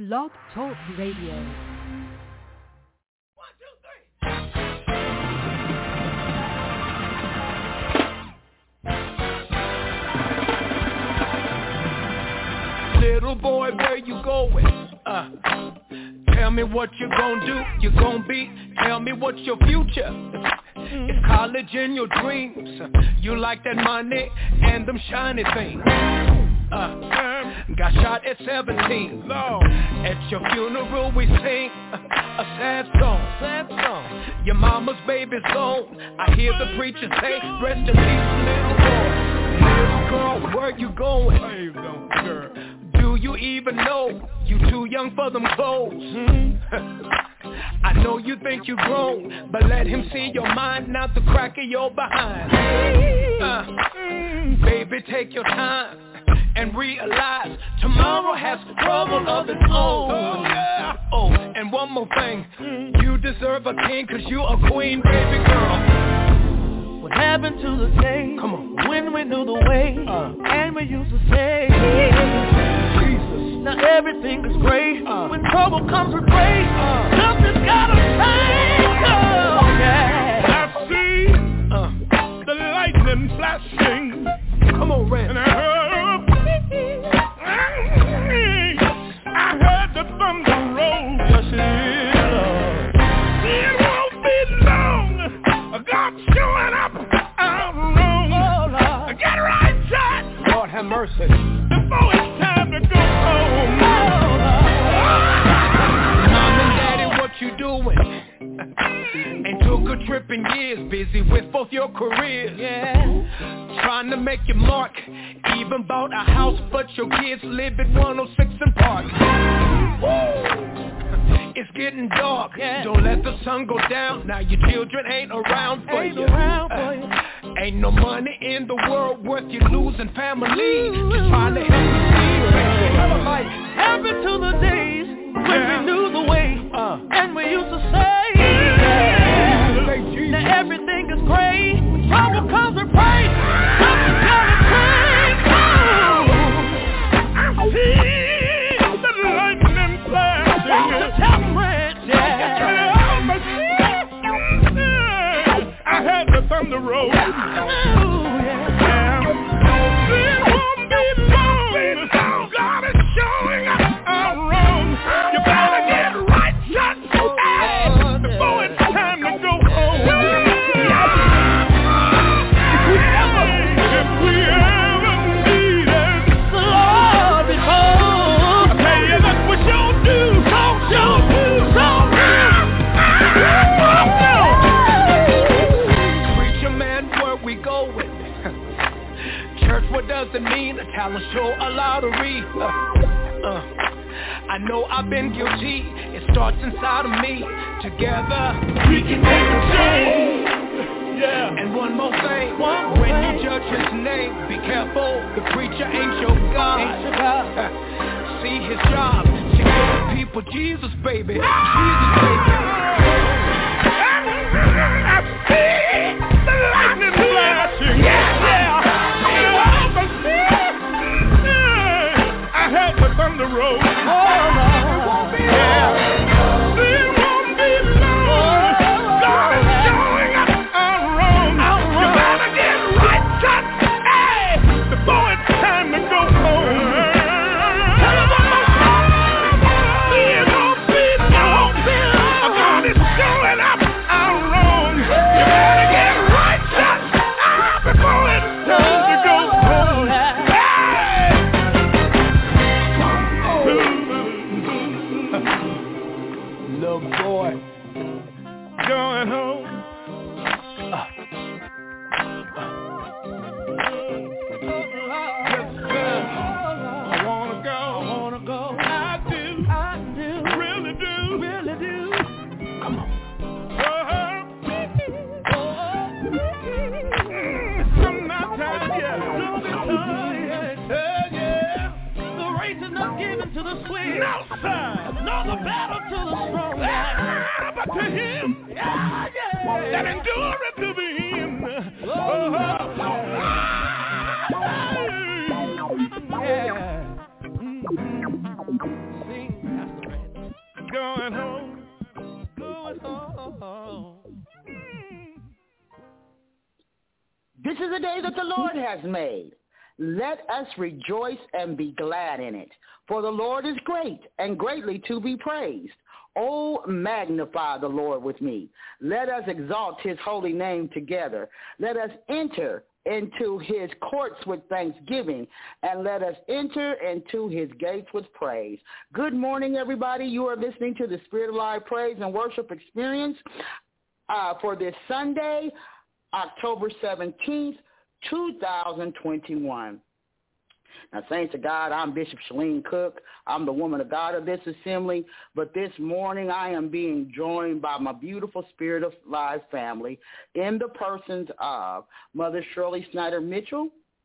Blog Talk Radio. Little boy, where you going? Tell me what you gonna do, you gonna be. Tell me what's your future. It's college in your dreams. You like that money and them shiny things. Got shot at 17. At your funeral we sing a sad song. Your mama's baby's gone. I hear the preacher say, rest in peace, little boy. Little girl, where you going? Do you even know? You too young for them clothes. I know you think you grown, but let him see your mind, not the crack of your behind. Baby, take your time and realize tomorrow has trouble of its own. Oh, and one more thing, you deserve a king 'cause you a queen, baby girl. What happened to the day? Come on. When we knew the way, and we used to say, Jesus. Now everything is great. When trouble comes with grace, something's gotta change. Oh, yeah. I see the lightning flashing. Come on, Red. And I heard the thunder roll. Yes, It won't be long. God's showing up out wrong. Get right, shot. Lord have mercy. Before it's time to go home. Mom and Daddy, what you doing? Ain't took a trip in years, busy with both your careers. Trying to make your mark. Even bought a house, but your kids live at 106 and Park. It's getting dark. Don't let the sun go down. Now your children ain't around for you. Ain't no money in the world worth you losing family. Just trying to help you see. What happened to the days when we knew the way, and we used to say, now everything is great. When trouble comes with praise, something's gonna change. I see the lightning flashing. I heard the thunder roll. God is showing up wrong. You better get right, shut before it's time to go home. If we ever needed The Lord is home. I tell you that's what you'll do. Preacher man, where we going? Church, what does it mean? A talent show, a lottery. I know I've been guilty. It starts inside of me. Together We can make a change. And one more thing, when you judge his name, be careful, the preacher ain't your God. See his job, to give the people Jesus, baby. Jesus, baby. I see the lightning flashing. I heard the thunder roll. It won't be long. God is showing up wrong. You better get right, shut, before it's time to go home. It won't be long. God is showing up wrong. You better get right, shut, before it's time to go home. Little boy. Going home. I wanna go. I do. Really do. Come on. From my time, The race is not given to the swift, no, sir. nor the battle to the strong. But to him, that endureth to the end. Sing, Pastor going home. Going home. This is a day that the Lord has made. Let us rejoice and be glad in it. For the Lord is great and greatly to be praised. Oh, magnify the Lord with me. Let us exalt his holy name together. Let us enter into his courts with thanksgiving, and let us enter into his gates with praise. Good morning, everybody. You are listening to the Spirit of Live Praise and Worship Experience for this Sunday, October 17th, 2021. Now, saints of God, I'm Bishop Shalene Cook. I'm the woman of God of this assembly. But this morning, I am being joined by my beautiful Spirit of Live family in the persons of Mother Shirley Snyder Mitchell,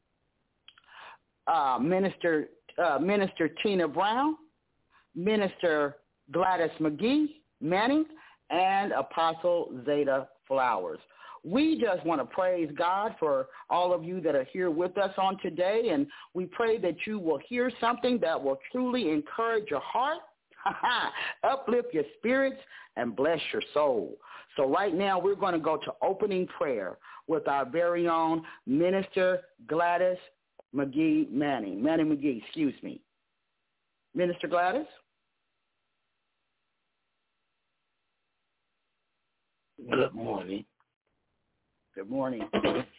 Minister Tina Brown, Minister Gladys McGee Manning, and Apostle Zeta Flowers. We just want to praise God for all of you that are here with us on today, and we pray that you will hear something that will truly encourage your heart, uplift your spirits, and bless your soul. So right now we're going to go to opening prayer with our very own Minister Gladys McGee Manning. Manning McGee, excuse me. Minister Gladys? Good morning. Good morning.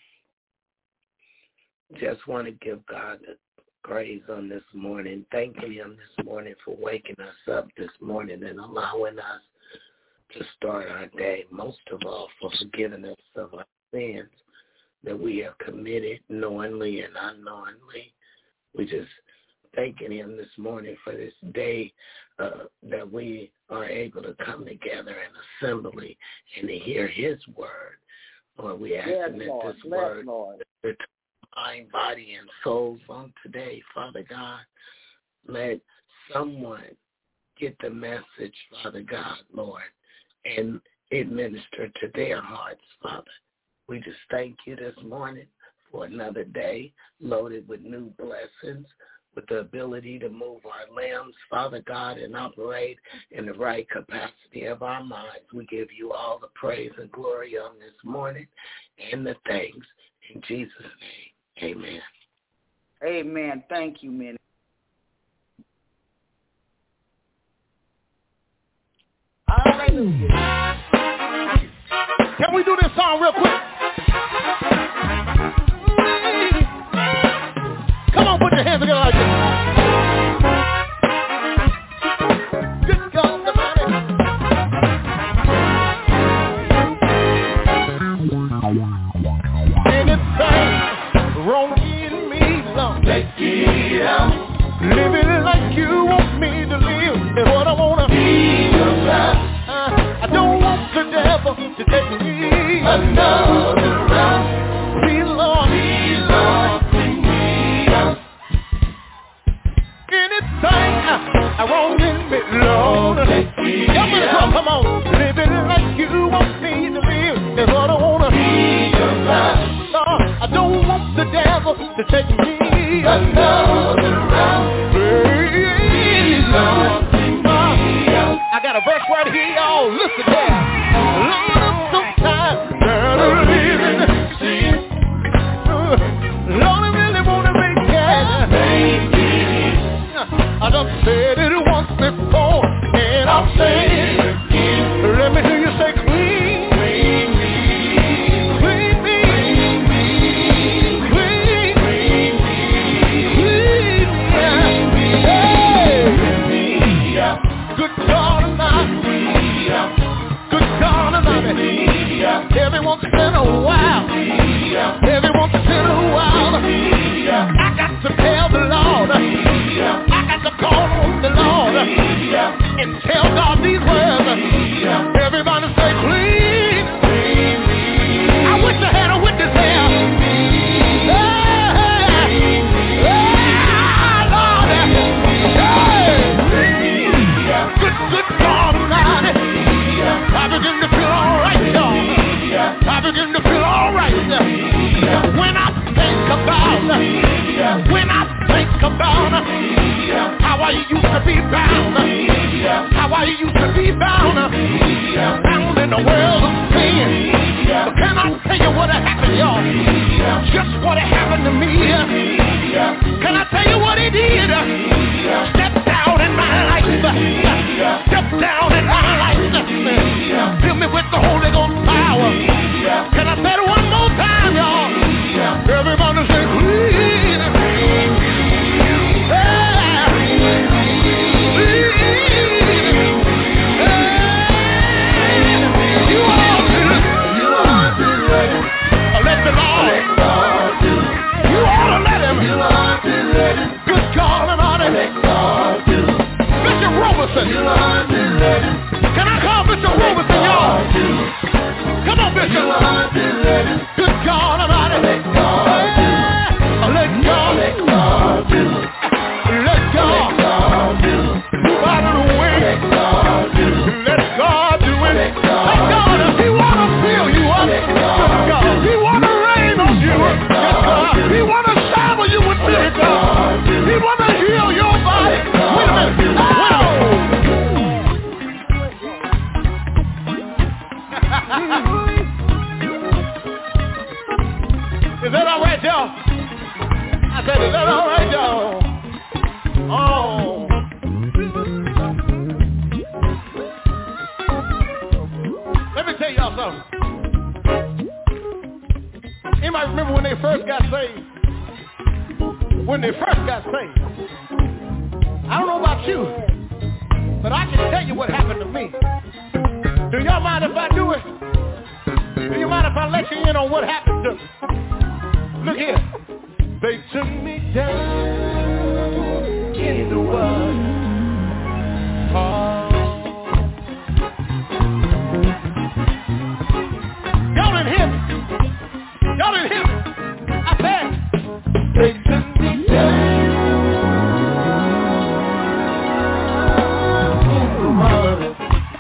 Just want to give God the praise on this morning, thanking him this morning for waking us up this morning and allowing us to start our day, most of all for forgiving us of our sins that we have committed knowingly and unknowingly. We just thanking him this morning for this day that we are able to come together in assembly and to hear his word. Lord, we ask that this word to mind, body, and souls on today, Father God. Let someone get the message, Father God, Lord, and administer to their hearts, Father. We just thank you this morning for another day loaded with new blessings, with the ability to move our limbs, Father God, and operate in the right capacity of our minds. We give you all the praise and glory on this morning and the thanks. In Jesus' name, amen. Amen. Thank you, man. Hallelujah. Can we do this song real quick? Come on, put your hands together like this. Good God, somebody. Anything wrong in me, Lord, take it out. Living like you want me to live is what I want to be about. I don't want the devil to take me another round. Please, Lord, bring me out. Anything I wrong in me, Lord, come on. Living like you want me to live is what I want to be about. Lord, I don't want the devil to take me another round. Please, Lord, bring me out. I got a verse right here, y'all. Listen there. Lord, sometimes I'm living sin. Lord, I really want to make it. I done said it once before, and I'll say it again. Let me hear you say clean. Clean me. Clean me. Clean me. Clean me. Clean me. Hey. Good God Almighty. Good God Almighty. Every once in a while. Every once in a while. I got to tell the Lord. I got to call on the Lord and tell God these words. Everybody say, please. I wish I had a witness here. Lord. Good God Almighty. I begin to feel all right, y'all. I begin to feel all right. When I think about how I used to be bound, how I used to Robertson. Can I call Bishop Robertson, y'all? Come on, Bishop. Good God Almighty. Let God do. Let God move out of the way. Let God do it. Let God, if He want to fill you up, He want to rain on you. He want to shower you with miracles. He want to heal your body. Wait a minute. Is that all right, y'all? I said, is that all right, y'all? Oh. Let me tell y'all something. Anybody remember when they first got saved? When they first got saved. I don't know about you, but I can tell you what happened to me. Do y'all mind if I do it? Do you mind if I let you in on what happened to me? Look here. They took me down in the water. Y'all didn't hear me. Y'all didn't hear me. I said, they took me down in the water.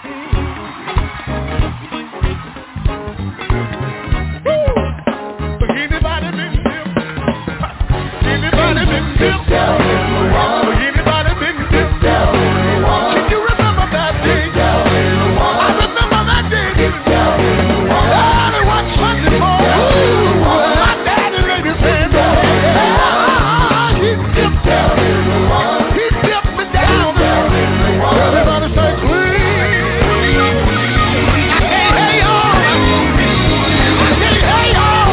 Anybody been dipped? Anybody been dipped? Anybody been dipped? Can you remember that day? I remember that day. Daddy watched Sunday morning. My daddy laid his hand on me. He dipped down. He dipped me down. Everybody say, please. I can't hear y'all. I can't hear y'all.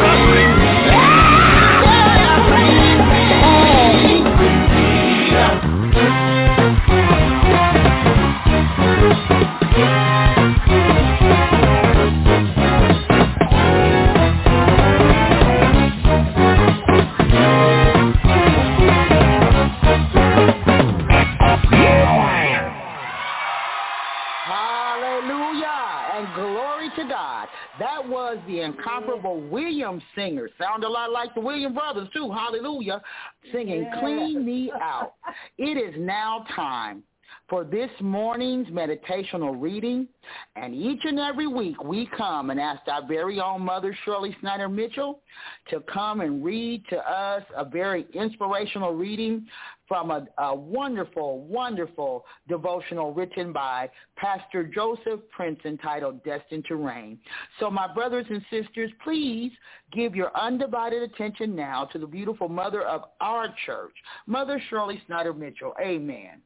Hallelujah and glory to God. That was the incomparable Williams singer. Sound a lot like the Williams brothers too. Hallelujah. Singing Clean Me Out. It is now time for this morning's meditational reading. And each and every week we come and ask our very own Mother Shirley Snyder Mitchell to come and read to us a very inspirational reading from a wonderful, wonderful devotional written by Pastor Joseph Prince entitled Destined to Reign. So my brothers and sisters, please give your undivided attention now to the beautiful mother of our church, Mother Shirley Snyder Mitchell. Amen.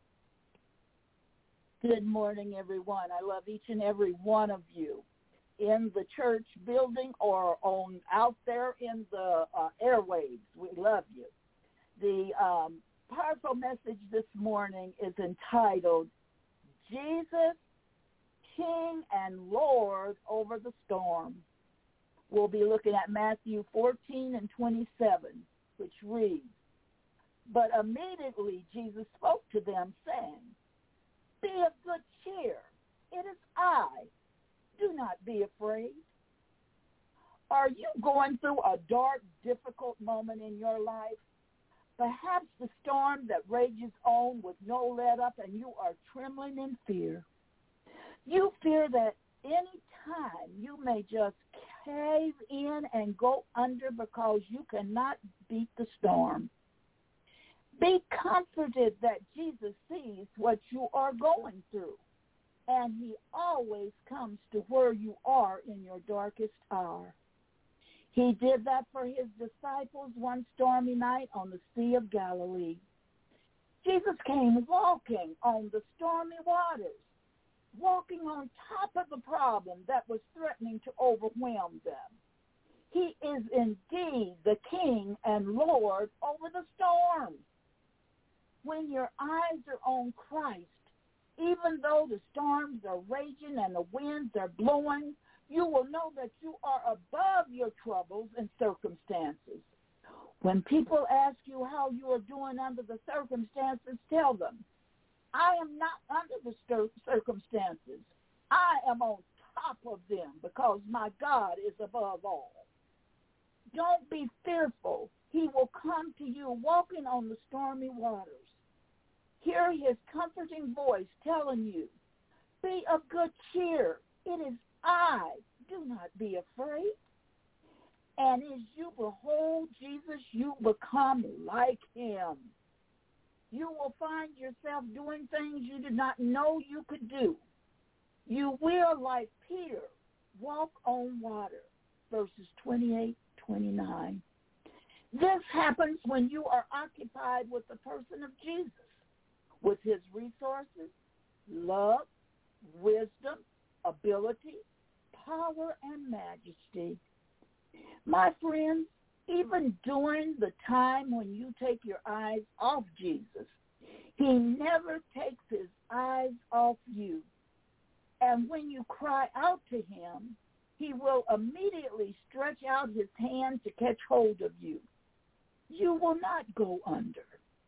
Good morning, everyone. I love each and every one of you in the church building or on out there in the airwaves. We love you. The powerful message this morning is entitled, Jesus, King and Lord over the storm. We'll be looking at Matthew 14 and 27, which reads, But immediately Jesus spoke to them, saying, Be of good cheer. It is I. Do not be afraid. Are you going through a dark, difficult moment in your life? Perhaps the storm that rages on with no let up and you are trembling in fear. You fear that any time you may just cave in and go under because you cannot beat the storm. Be comforted that Jesus sees what you are going through, and he always comes to where you are in your darkest hour. He did that for his disciples one stormy night on the Sea of Galilee. Jesus came walking on the stormy waters, walking on top of the problem that was threatening to overwhelm them. He is indeed the King and Lord over the storm. When your eyes are on Christ, even though the storms are raging and the winds are blowing, you will know that you are above your troubles and circumstances. When people ask you how you are doing under the circumstances, tell them, I am not under the circumstances. I am on top of them because my God is above all. Don't be fearful. He will come to you walking on the stormy waters. Hear his comforting voice telling you, be of good cheer. It is I. Do not be afraid. And as you behold Jesus, you become like him. You will find yourself doing things you did not know you could do. You will, like Peter, walk on water. Verses 28, 29. This happens when you are occupied with the person of Jesus, with his resources, love, wisdom, ability, power, and majesty. My friends, even during the time when you take your eyes off Jesus, he never takes his eyes off you. And when you cry out to him, he will immediately stretch out his hand to catch hold of you. You will not go under.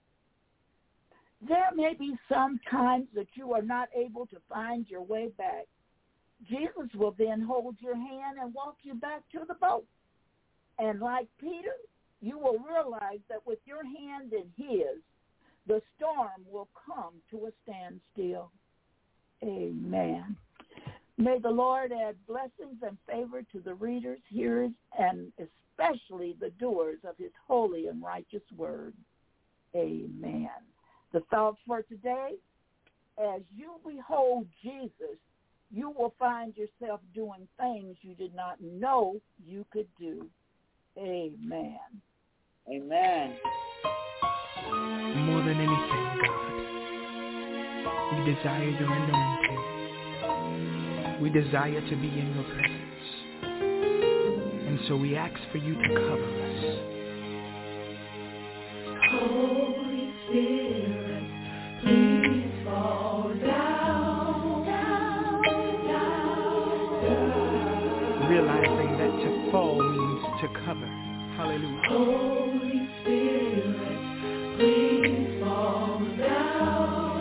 There may be some times that you are not able to find your way back. Jesus will then hold your hand and walk you back to the boat. And like Peter, you will realize that with your hand in his, the storm will come to a standstill. Amen. May the Lord add blessings and favor to the readers, hearers, and especially the doers of his holy and righteous word. Amen. The thought for today, as you behold Jesus, you will find yourself doing things you did not know you could do. Amen. Amen. More than anything, God, we desire your anointing. We desire to be in your presence. And so we ask for you to cover us. Holy Spirit, please fall down. Realizing that to fall means to cover. Hallelujah. Holy Spirit, please fall down.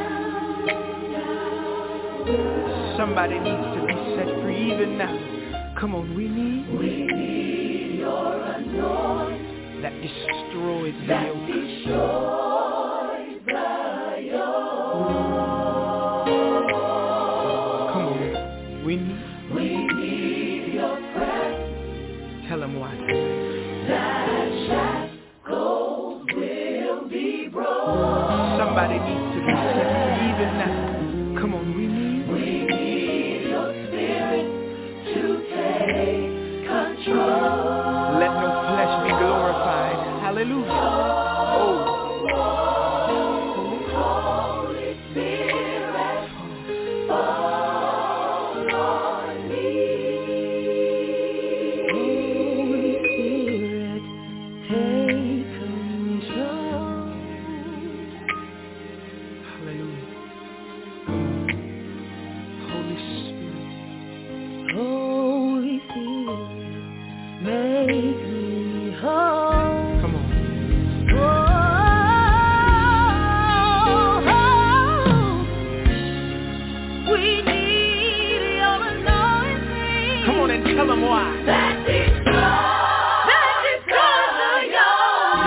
Somebody needs to be set free even now. Come on, we need your anointing that destroys the that yoke. destroys the yoke. Come on, we need your presence. Tell them why. That shackles will be broken. Somebody needs to be set free even now. Come on, we need your spirit to take control. let no flesh be glorified. Hallelujah. Oh. Holy Spirit, fall on me. Holy Spirit, take control. Hallelujah. Holy Spirit. Holy Spirit, make me whole. Come on. We need your anointing. Come on and tell them why. That destroys the yoke.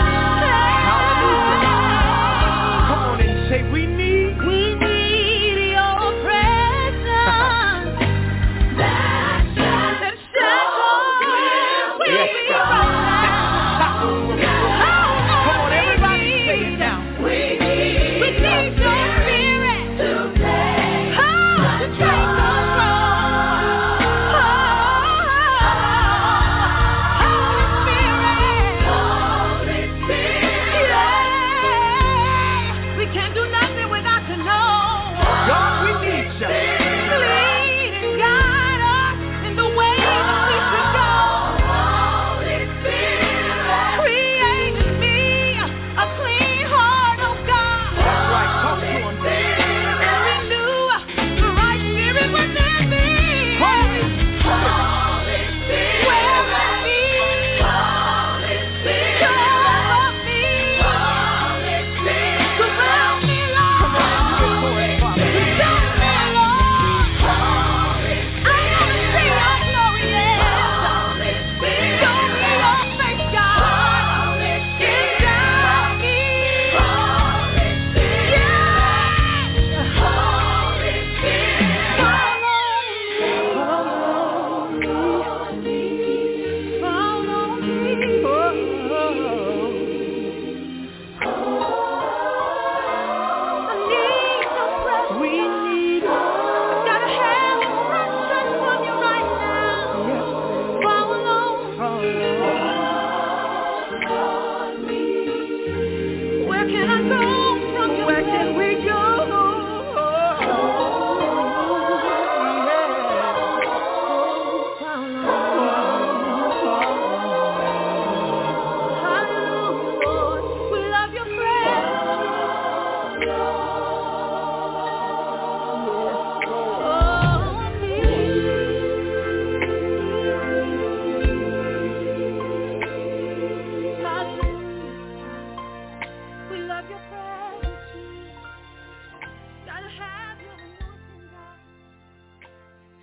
Hallelujah. Come on and say we need your presence. That shackles will be yes, God. broken. Come on, everybody say it now. We need your spirit to take control.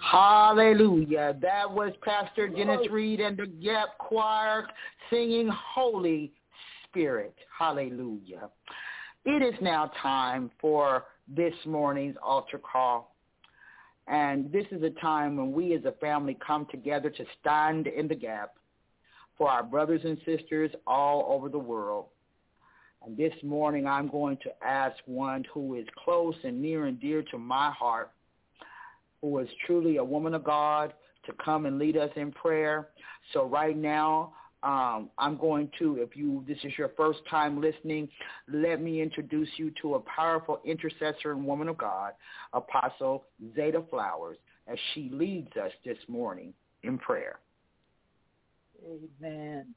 Hallelujah. That was Pastor Dennis Reed and the Gap Choir singing Holy Spirit. Hallelujah. It is now time for this morning's altar call. And this is a time when we as a family come together to stand in the gap for our brothers and sisters all over the world. And this morning I'm going to ask one who is close and near and dear to my heart, who is truly a woman of God, to come and lead us in prayer. So right now, I'm going to, this is your first time listening, let me introduce you to a powerful intercessor and woman of God, Apostle Zeta Flowers, as she leads us this morning in prayer. Amen.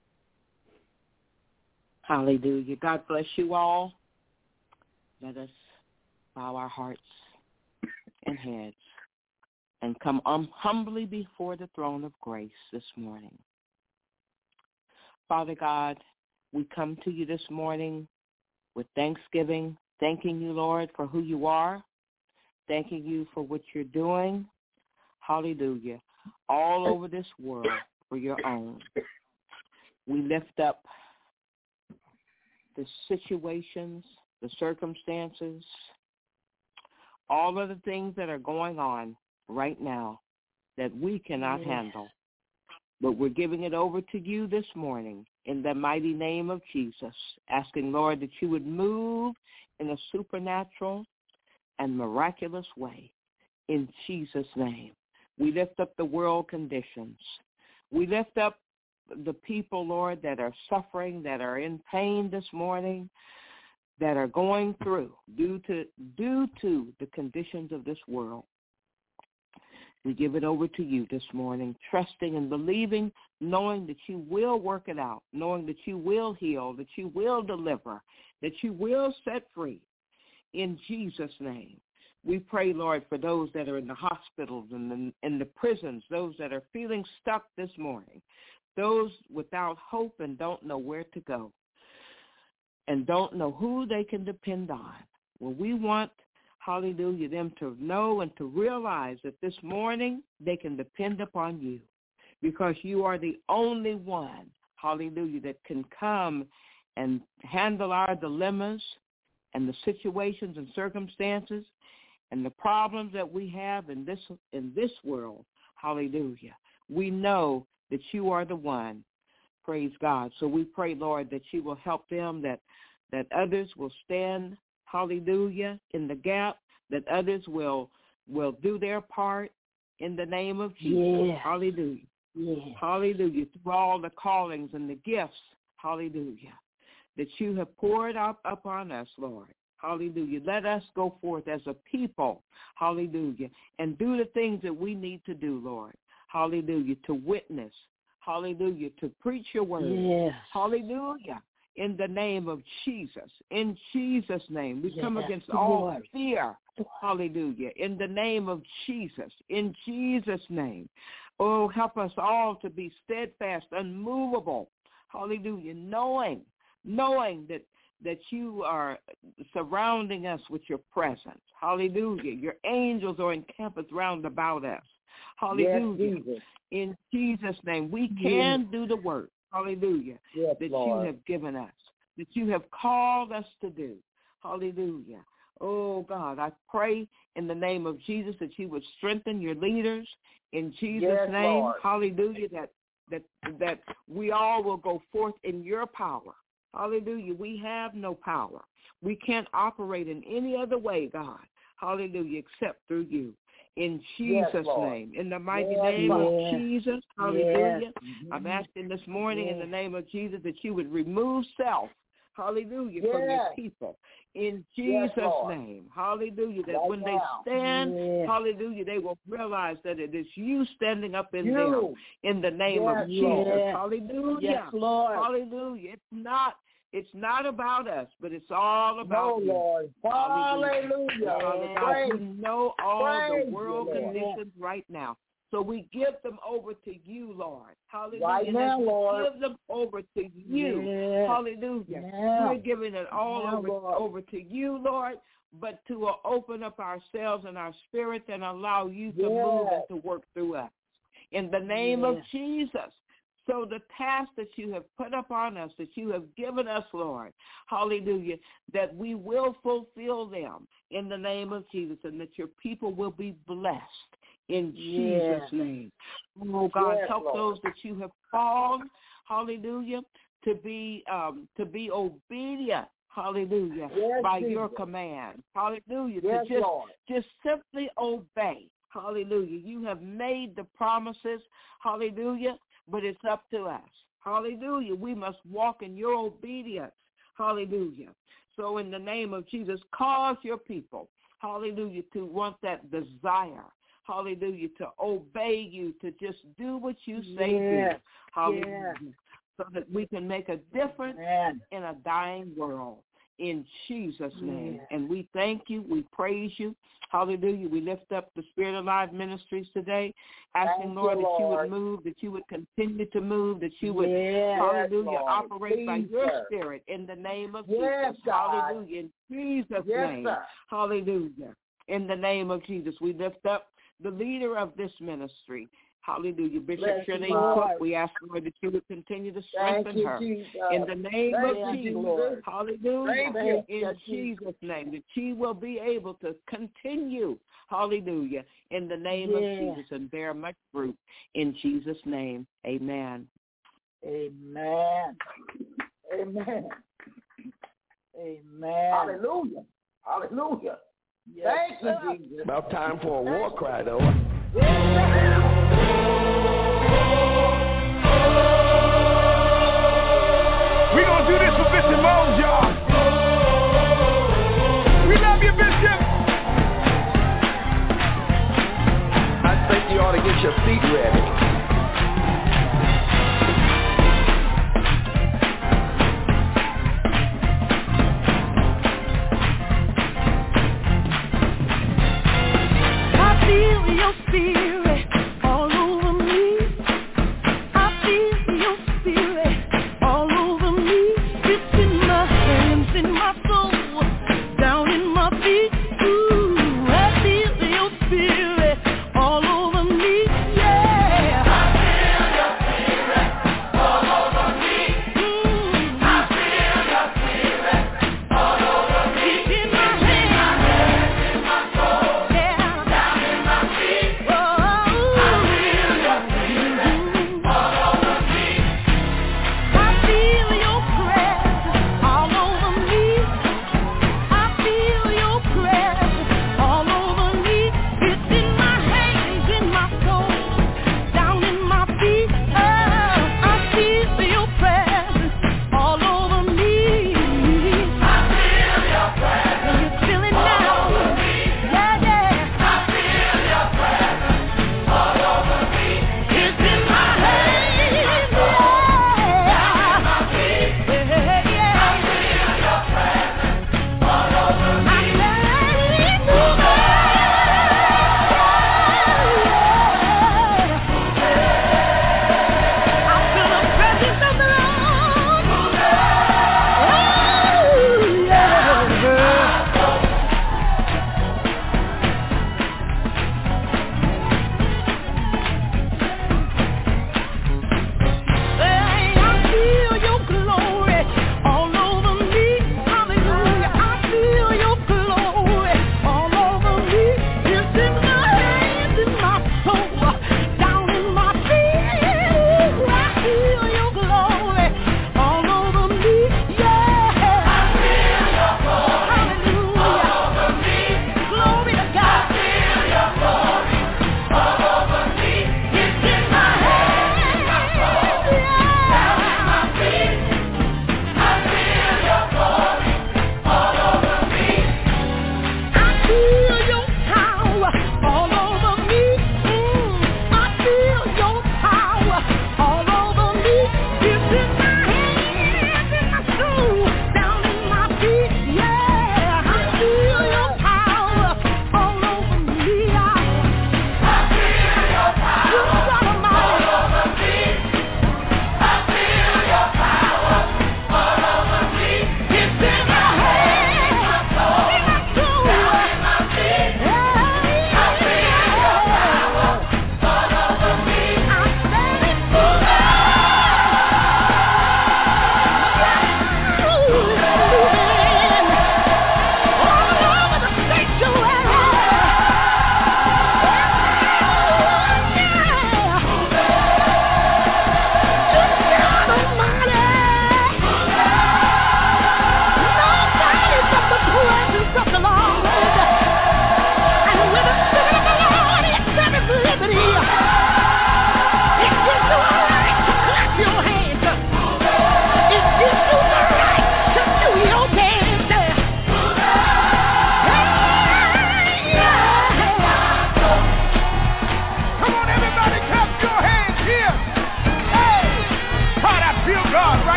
Hallelujah. God bless you all. Let us bow our hearts and heads and come humbly before the throne of grace this morning. Father God, we come to you this morning with thanksgiving, thanking you, Lord, for who you are, thanking you for what you're doing. Hallelujah. All over this world for your own. We lift up the situations, the circumstances, all of the things that are going on right now that we cannot handle. But we're giving it over to you this morning in the mighty name of Jesus, asking, Lord, that you would move in a supernatural and miraculous way in Jesus' name. We lift up the world conditions. We lift up the people, Lord, that are suffering, that are in pain this morning, that are going through due to the conditions of this world. We give it over to you this morning, trusting and believing, knowing that you will work it out, knowing that you will heal, that you will deliver, that you will set free. In Jesus' name. We pray, Lord, for those that are in the hospitals and in the prisons, those that are feeling stuck this morning, those without hope and don't know where to go and don't know who they can depend on. Well, we want, hallelujah, them to know and to realize that this morning they can depend upon you because you are the only one, hallelujah, that can come and handle our dilemmas and the situations and circumstances and the problems that we have in this world. Hallelujah. We know that you are the one. Praise God. So we pray, Lord, that you will help them, that others will stand, hallelujah, in the gap, that others will do their part in the name of Jesus. Yes. Hallelujah. Yes. Hallelujah. Through all the callings and the gifts, hallelujah, that you have poured out upon us, Lord. Hallelujah. Let us go forth as a people, hallelujah, and do the things that we need to do, Lord. Hallelujah. To witness, hallelujah, to preach your word. Yes. Hallelujah. In the name of Jesus. In Jesus' name. We come against all fear. Hallelujah. In the name of Jesus. In Jesus' name. Oh, help us all to be steadfast, unmovable. Hallelujah. Knowing that you are surrounding us with your presence. Hallelujah. Your angels are encamped round about us. Hallelujah. Yes, in Jesus' name, we can do the work. Hallelujah. Yes, that Lord. You have given us, that you have called us to do. Hallelujah. Oh, God, I pray in the name of Jesus that you would strengthen your leaders in Jesus' name. Lord. Hallelujah. That we all will go forth in your power. Hallelujah. We have no power. We can't operate in any other way, God. Hallelujah, except through you. In Jesus' name. In the mighty name of Jesus. Hallelujah. Yes. I'm asking this morning in the name of Jesus that you would remove self. Hallelujah. From your people. In Jesus' name. Hallelujah. That when they stand, hallelujah, they will realize that it is you standing up in them in the name of Jesus. Hallelujah. Yes, Lord. Hallelujah. It's not about us, but it's all about you. Lord. Hallelujah. Father God, you know all the world conditions right now. So we give them over to you, Lord. Hallelujah. Right now, Lord. Give them over to you. Yes. Hallelujah. Yeah. We're giving it all over to you, Lord. but to open up ourselves and our spirit and allow you to move and to work through us. In the name of Jesus. So the task that you have put upon us, that you have given us, Lord, hallelujah, that we will fulfill them in the name of Jesus, and that your people will be blessed in Jesus' name. Oh, God, help those that you have called, hallelujah, to be obedient, hallelujah, by your command, hallelujah, to just simply obey. Hallelujah. You have made the promises, hallelujah, but it's up to us. Hallelujah. We must walk in your obedience. Hallelujah. So in the name of Jesus, cause your people, hallelujah, to want that desire, hallelujah, to obey you, to just do what you say do. Hallelujah. So that we can make a difference in a dying world. In Jesus' name. And we thank you. We praise you. Hallelujah. We lift up the Spirit Alive Ministries today, asking, Lord, that you would move, that you would continue to move, that you would, hallelujah, operate by your Spirit in the name of Jesus. Hallelujah. In Jesus' name. Hallelujah. In the name of Jesus, we lift up the leader of this ministry. Hallelujah. Bishop Shirley Cook, we ask, Lord, that you would continue to strengthen her. In the name of Jesus. Hallelujah. In Jesus' name, that she will be able to continue, hallelujah, in the name of Jesus and bear much fruit. In Jesus' name, amen. Amen. Amen. Amen. Hallelujah. Hallelujah. Thank you, Jesus. About time for a war cry, though. We gonna do this for Bishop Mose, y'all. We love you, Bishop. I think you ought to get your feet ready. I feel your spirit all over me. I feel your spirit all over me. It's in my hands, in my soul, down in my feet. Ooh, I feel your spirit all over me. Yeah. I feel your spirit all over me. I feel your spirit all over me. It's in my hands, in my soul, yeah, down in my feet. Oh.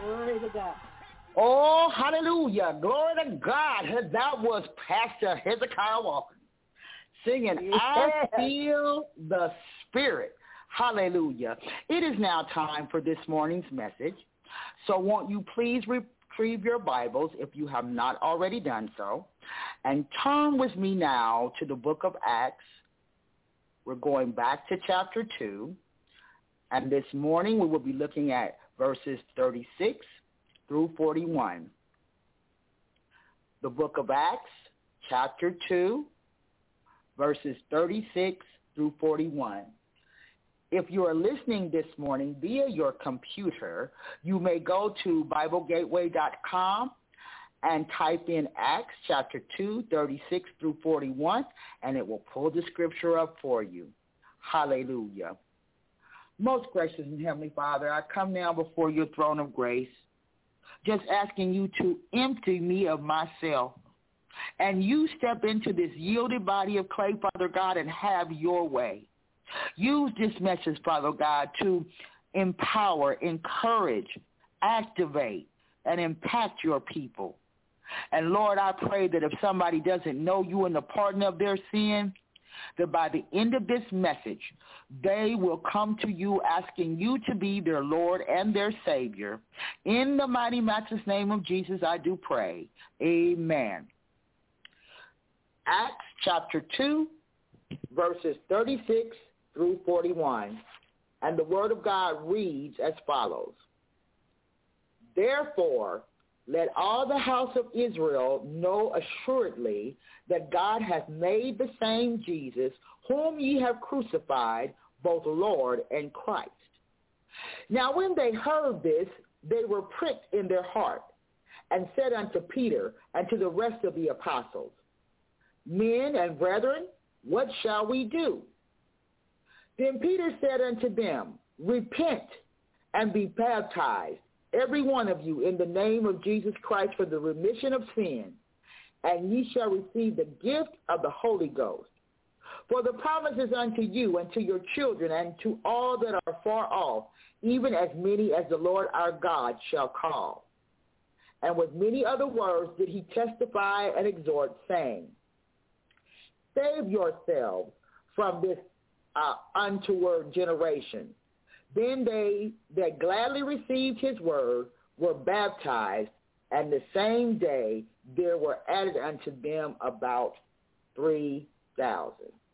Glory to God. Oh, hallelujah. Glory to God. That was Pastor Hezekiah Walker singing, yes. I Feel the Spirit. Hallelujah. It is now time for this morning's message. So won't you please retrieve your Bibles if you have not already done so, and turn with me now to the book of Acts. We're going back to chapter 2, and this morning we will be looking at verses 36 through 41. The book of Acts, chapter 2, verses 36 through 41. If you are listening this morning via your computer, you may go to BibleGateway.com and type in Acts chapter 2, 36 through 41, and it will pull the scripture up for you. Hallelujah. Most gracious and Heavenly Father, I come now before your throne of grace, just asking you to empty me of myself. And you step into this yielded body of clay, Father God, and have your way. Use this message, Father God, to empower, encourage, activate, and impact your people. And Lord, I pray that if somebody doesn't know you and the pardon of their sin, that by the end of this message, they will come to you asking you to be their Lord and their Savior. In the mighty matchless name of Jesus, I do pray. Amen. Acts chapter 2, verses 36 through 41. And the word of God reads as follows. Therefore, let all the house of Israel know assuredly that God hath made the same Jesus, whom ye have crucified, both Lord and Christ. Now when they heard this, they were pricked in their heart, and said unto Peter and to the rest of the apostles, Men and brethren, what shall we do? Then Peter said unto them, Repent and be baptized, every one of you, in the name of Jesus Christ for the remission of sin, and ye shall receive the gift of the Holy Ghost. For the promise is unto you and to your children and to all that are far off, even as many as the Lord our God shall call. And with many other words did he testify and exhort, saying, Save yourselves from this untoward generation. Then they that gladly received his word were baptized, and the same day there were added unto them about 3,000.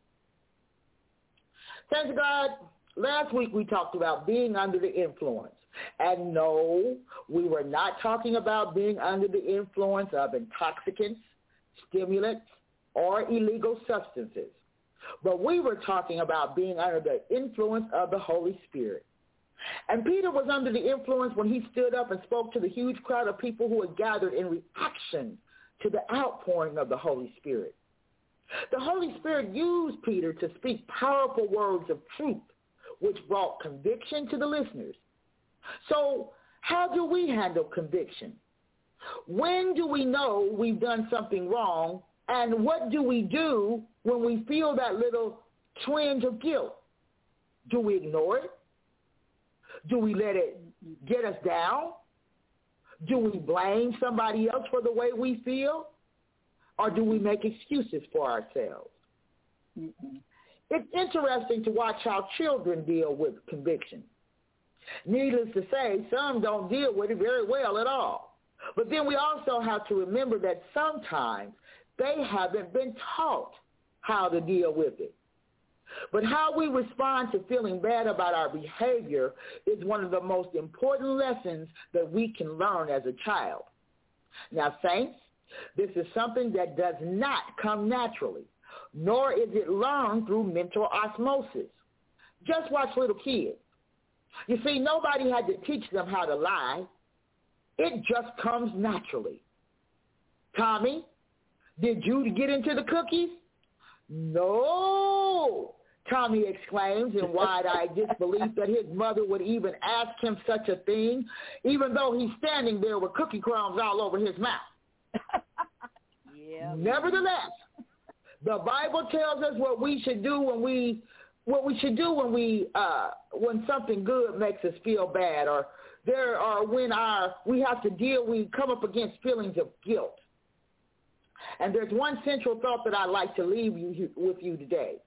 Thanks God, last week we talked about being under the influence. And no, we were not talking about being under the influence of intoxicants, stimulants, or illegal substances. But we were talking about being under the influence of the Holy Spirit. And Peter was under the influence when he stood up and spoke to the huge crowd of people who had gathered in reaction to the outpouring of the Holy Spirit. The Holy Spirit used Peter to speak powerful words of truth, which brought conviction to the listeners. So how do we handle conviction? When do we know we've done something wrong? And what do we do when we feel that little twinge of guilt? Do we ignore it? Do we let it get us down? Do we blame somebody else for the way we feel? Or do we make excuses for ourselves? Mm-hmm. It's interesting to watch how children deal with conviction. Needless to say, some don't deal with it very well at all. But then we also have to remember that sometimes they haven't been taught how to deal with it. But how we respond to feeling bad about our behavior is one of the most important lessons that we can learn as a child. Now, saints, this is something that does not come naturally, nor is it learned through mental osmosis. Just watch little kids. You see, nobody had to teach them how to lie. It just comes naturally. Tommy, did you get into the cookies? No, Tommy exclaims in wide-eyed disbelief that his mother would even ask him such a thing, even though he's standing there with cookie crumbs all over his mouth. Yeah. Nevertheless, the Bible tells us what we should do when something good makes us feel bad, or there are when we come up against feelings of guilt. And there's one central thought that I'd like to leave with you today.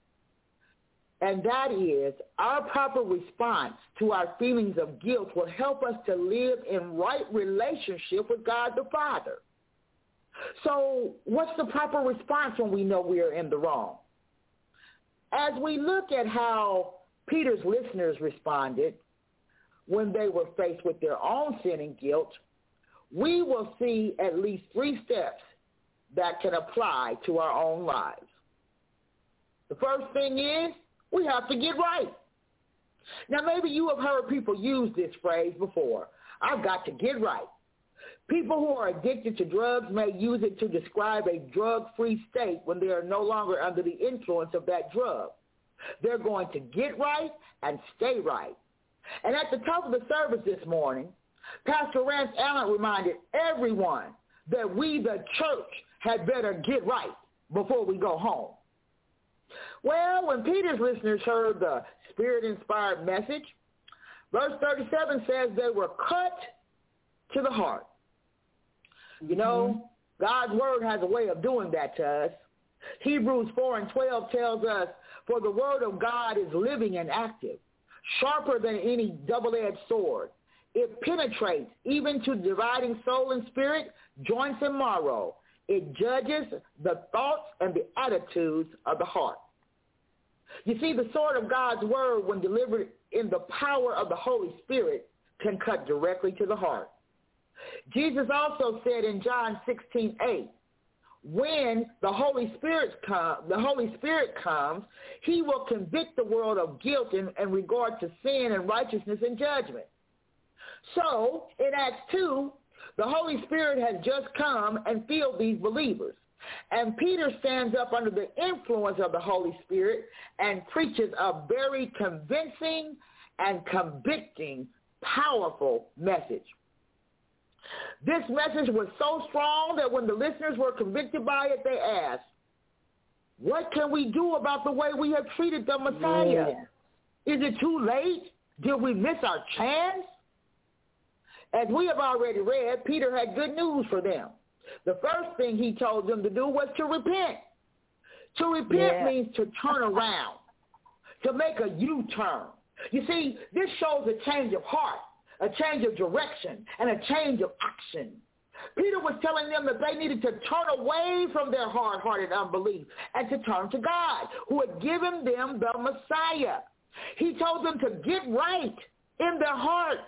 And that is, our proper response to our feelings of guilt will help us to live in right relationship with God the Father. So what's the proper response when we know we are in the wrong? As we look at how Peter's listeners responded when they were faced with their own sin and guilt, we will see at least 3 steps that can apply to our own lives. The first thing is, we have to get right. Now, maybe you have heard people use this phrase before. I've got to get right. People who are addicted to drugs may use it to describe a drug-free state when they are no longer under the influence of that drug. They're going to get right and stay right. And at the top of the service this morning, Pastor Rance Allen reminded everyone that we, the church, had better get right before we go home. Well, when Peter's listeners heard the Spirit-inspired message, verse 37 says they were cut to the heart. You know, God's word has a way of doing that to us. Hebrews 4:12 tells us, for the word of God is living and active, sharper than any double-edged sword. It penetrates even to dividing soul and spirit, joints and marrow. It judges the thoughts and the attitudes of the heart. You see, the sword of God's word, when delivered in the power of the Holy Spirit, can cut directly to the heart. Jesus also said in John 16:8, when the Holy Spirit comes, he will convict the world of guilt in regard to sin and righteousness and judgment. So, in Acts 2, the Holy Spirit has just come and filled these believers. And Peter stands up under the influence of the Holy Spirit and preaches a very convincing and convicting, powerful message. This message was so strong that when the listeners were convicted by it, they asked, what can we do about the way we have treated the Messiah? Yeah. Is it too late? Did we miss our chance? As we have already read, Peter had good news for them. The first thing he told them to do was to repent. To repent means to turn around, to make a U-turn. You see, this shows a change of heart, a change of direction, and a change of action. Peter was telling them that they needed to turn away from their hard-hearted unbelief and to turn to God, who had given them the Messiah. He told them to get right in their hearts.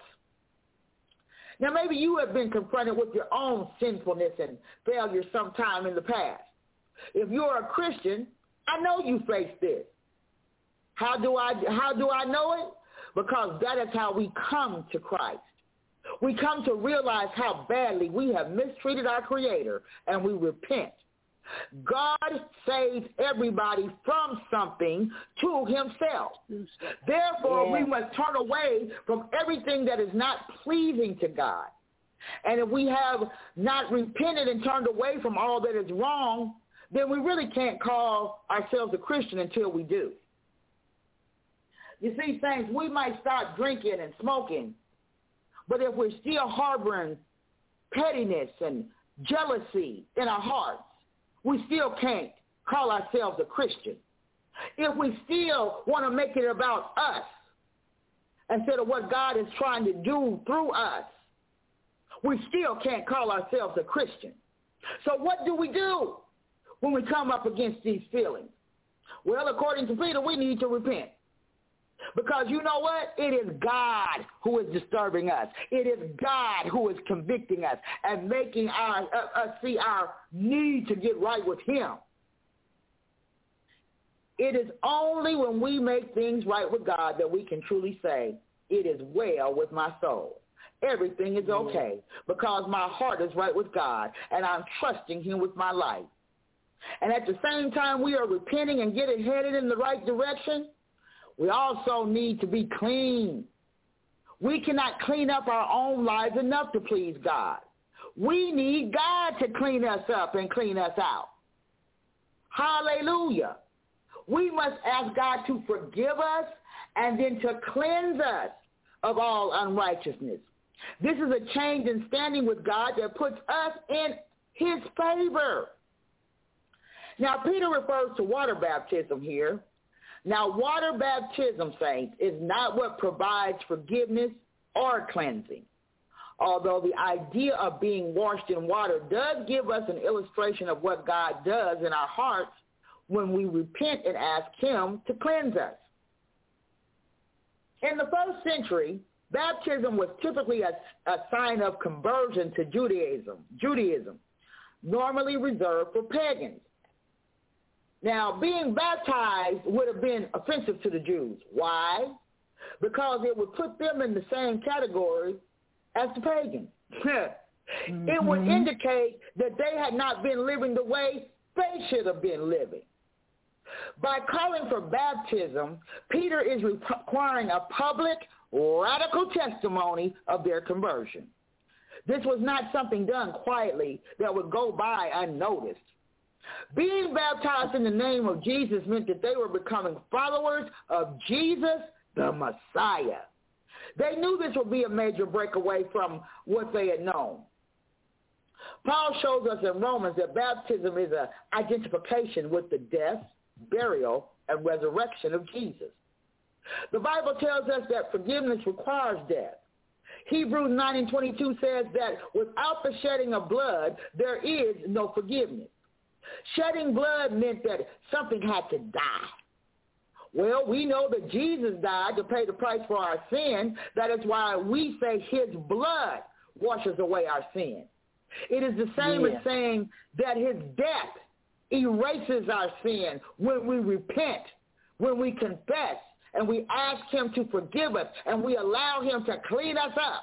Now, maybe you have been confronted with your own sinfulness and failure sometime in the past. If you're a Christian, I know you face this. How do I know it? Because that is how we come to Christ. We come to realize how badly we have mistreated our Creator, and we repent. God saves everybody from something to himself. Therefore, we must turn away from everything that is not pleasing to God. And if we have not repented and turned away from all that is wrong, then we really can't call ourselves a Christian until we do. You see, saints, we might start drinking and smoking, but if we're still harboring pettiness and jealousy in our hearts, we still can't call ourselves a Christian. If we still want to make it about us instead of what God is trying to do through us, we still can't call ourselves a Christian. So what do we do when we come up against these feelings? Well, according to Peter, we need to repent. Because you know what? It is God who is disturbing us. It is God who is convicting us and making us see our need to get right with him. It is only when we make things right with God that we can truly say, it is well with my soul. Everything is okay because my heart is right with God and I'm trusting him with my life. And at the same time we are repenting and getting headed in the right direction, we also need to be clean. We cannot clean up our own lives enough to please God. We need God to clean us up and clean us out. Hallelujah. We must ask God to forgive us and then to cleanse us of all unrighteousness. This is a change in standing with God that puts us in his favor. Now, Peter refers to water baptism here. Now, water baptism, saints, is not what provides forgiveness or cleansing. Although the idea of being washed in water does give us an illustration of what God does in our hearts when we repent and ask him to cleanse us. In the first century, baptism was typically a sign of conversion to Judaism, normally reserved for pagans. Now, being baptized would have been offensive to the Jews. Why? Because it would put them in the same category as the pagans. It would indicate that they had not been living the way they should have been living. By calling for baptism, Peter is requiring a public, radical testimony of their conversion. This was not something done quietly that would go by unnoticed. Being baptized in the name of Jesus meant that they were becoming followers of Jesus, the Messiah. They knew this would be a major breakaway from what they had known. Paul shows us in Romans that baptism is an identification with the death, burial, and resurrection of Jesus. The Bible tells us that forgiveness requires death. Hebrews 9:22 says that without the shedding of blood, there is no forgiveness. Shedding blood meant that something had to die. Well, we know that Jesus died to pay the price for our sin. That is why we say his blood washes away our sin. It is the same as saying that his death erases our sin when we repent, when we confess, and we ask him to forgive us, and we allow him to clean us up.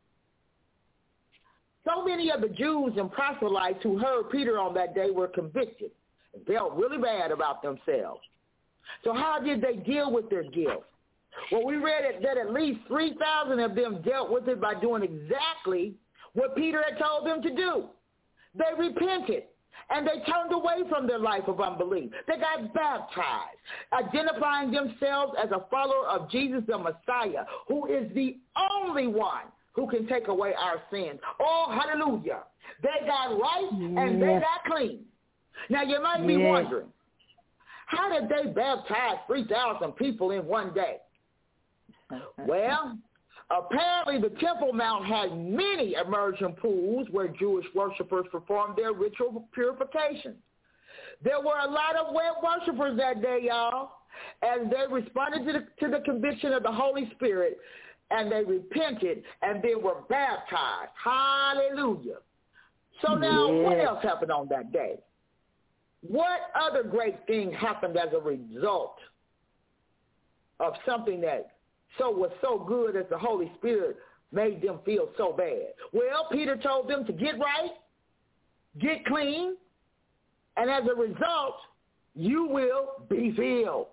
So many of the Jews and proselytes who heard Peter on that day were convicted and felt really bad about themselves. So how did they deal with their guilt? Well, we read that at least 3,000 of them dealt with it by doing exactly what Peter had told them to do. They repented, and they turned away from their life of unbelief. They got baptized, identifying themselves as a follower of Jesus the Messiah, who is the only one who can take away our sins. Oh, hallelujah. They got right and they got clean. Now, you might be wondering, how did they baptize 3,000 people in one day? Well, apparently the Temple Mount had many immersion pools where Jewish worshipers performed their ritual purification. There were a lot of wet worshipers that day, y'all, as they responded to the conviction of the Holy Spirit, and they repented and they were baptized. Hallelujah. So now, what else happened on that day? What other great thing happened as a result of something that was so good as the Holy Spirit made them feel so bad? Well, Peter told them to get right, get clean, and as a result, you will be filled.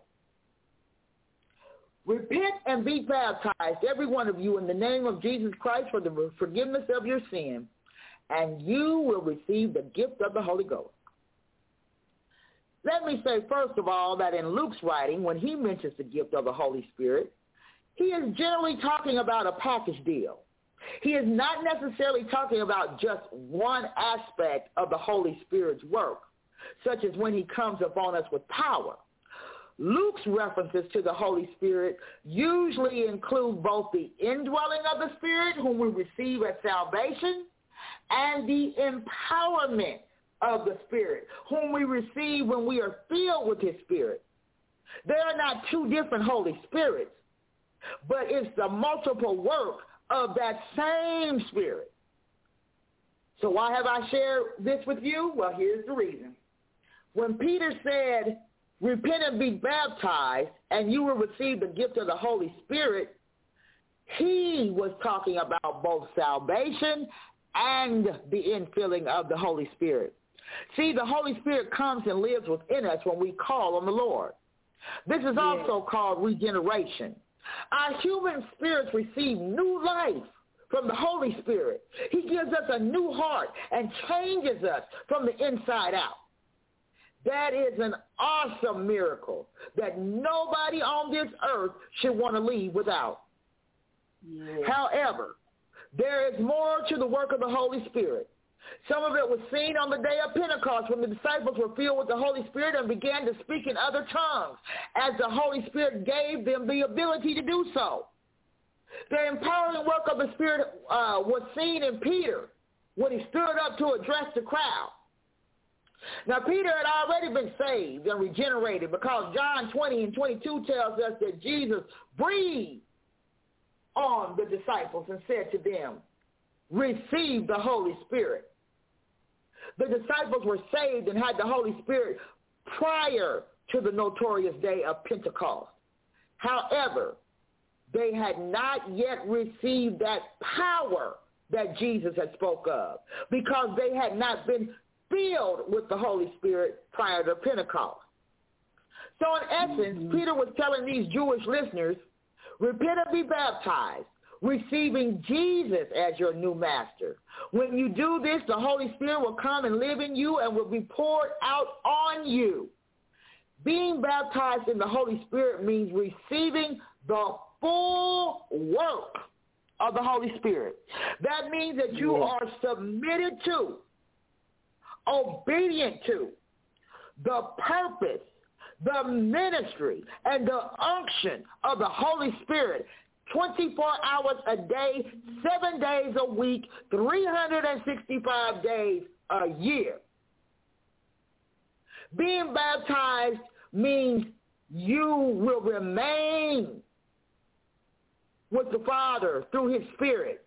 Repent and be baptized, every one of you, in the name of Jesus Christ for the forgiveness of your sin, and you will receive the gift of the Holy Ghost. Let me say, first of all, that in Luke's writing, when he mentions the gift of the Holy Spirit, he is generally talking about a package deal. He is not necessarily talking about just one aspect of the Holy Spirit's work, such as when he comes upon us with power. Luke's references to the Holy Spirit usually include both the indwelling of the Spirit, whom we receive at salvation, and the empowerment of the Spirit, whom we receive when we are filled with his Spirit. They are not two different Holy Spirits, but it's the multiple work of that same Spirit. So why have I shared this with you? Well, here's the reason. When Peter said, repent and be baptized, and you will receive the gift of the Holy Spirit, he was talking about both salvation and the infilling of the Holy Spirit. See, the Holy Spirit comes and lives within us when we call on the Lord. This is also called regeneration. Our human spirits receive new life from the Holy Spirit. He gives us a new heart and changes us from the inside out. That is an awesome miracle that nobody on this earth should want to leave without. However, There is more to the work of the Holy Spirit. Some of it was seen on the day of Pentecost when the disciples were filled with the Holy Spirit and began to speak in other tongues as the Holy Spirit gave them the ability to do so. The empowering work of the Spirit was seen in Peter when he stood up to address the crowd. Now, Peter had already been saved and regenerated because John 20:22 tells us that Jesus breathed on the disciples and said to them, receive the Holy Spirit. The disciples were saved and had the Holy Spirit prior to the notorious day of Pentecost. However, they had not yet received that power that Jesus had spoke of because they had not been filled with the Holy Spirit prior to Pentecost. So in essence, Peter was telling these Jewish listeners, repent and be baptized, receiving Jesus as your new master. When you do this, the Holy Spirit will come and live in you and will be poured out on you. Being baptized in the Holy Spirit means receiving the full work of the Holy Spirit. That means that you are submitted to, obedient to the purpose, the ministry, and the unction of the Holy Spirit 24 hours a day, 7 days a week, 365 days a year. Being baptized means you will remain with the Father through his Spirit.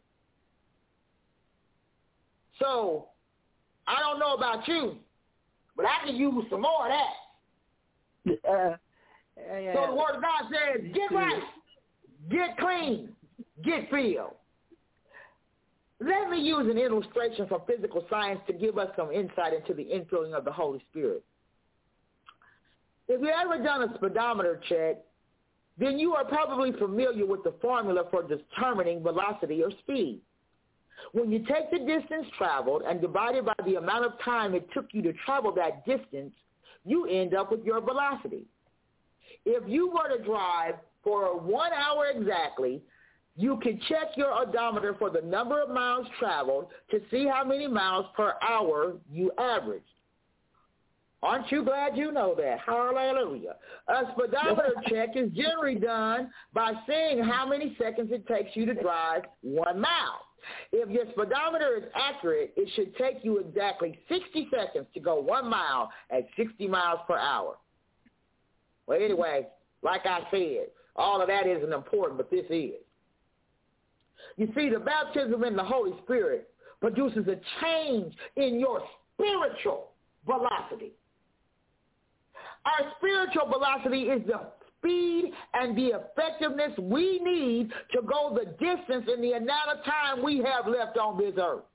So, I don't know about you, but I can use some more of that. So the Word of God says, get right, get clean, get filled. Let me use an illustration from physical science to give us some insight into the infilling of the Holy Spirit. If you've ever done a speedometer check, then you are probably familiar with the formula for determining velocity or speed. When you take the distance traveled and divide it by the amount of time it took you to travel that distance, you end up with your velocity. If you were to drive for 1 hour exactly, you can check your odometer for the number of miles traveled to see how many miles per hour you averaged. Aren't you glad you know that? Hallelujah. A speedometer check is generally done by seeing how many seconds it takes you to drive 1 mile. If your speedometer is accurate, it should take you exactly 60 seconds to go 1 mile at 60 miles per hour. Well, anyway, like I said, all of that isn't important, but this is. You see, the baptism in the Holy Spirit produces a change in your spiritual velocity. Our spiritual velocity is the speed and the effectiveness we need to go the distance in the amount of time we have left on this earth.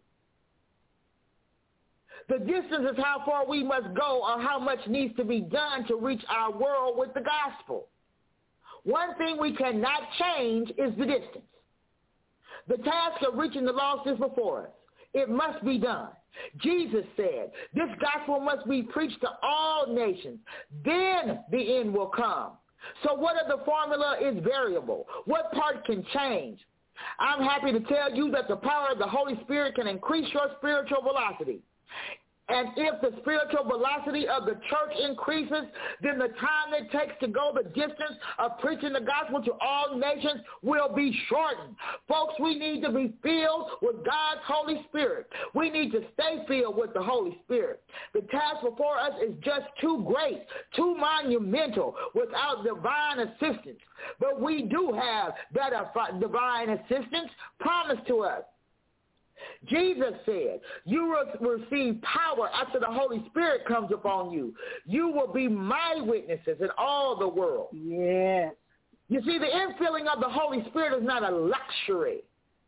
The distance is how far we must go or how much needs to be done to reach our world with the gospel. One thing we cannot change is the distance. The task of reaching the lost is before us. It must be done. Jesus said, this gospel must be preached to all nations. Then the end will come. So what if the formula is variable? What part can change? I'm happy to tell you that the power of the Holy Spirit can increase your spiritual velocity. And if the spiritual velocity of the church increases, then the time it takes to go the distance of preaching the gospel to all nations will be shortened. Folks, we need to be filled with God's Holy Spirit. We need to stay filled with the Holy Spirit. The task before us is just too great, too monumental without divine assistance. But we do have that divine assistance promised to us. Jesus said, you will receive power after the Holy Spirit comes upon you. You will be my witnesses in all the world. Yes. You see, the infilling of the Holy Spirit is not a luxury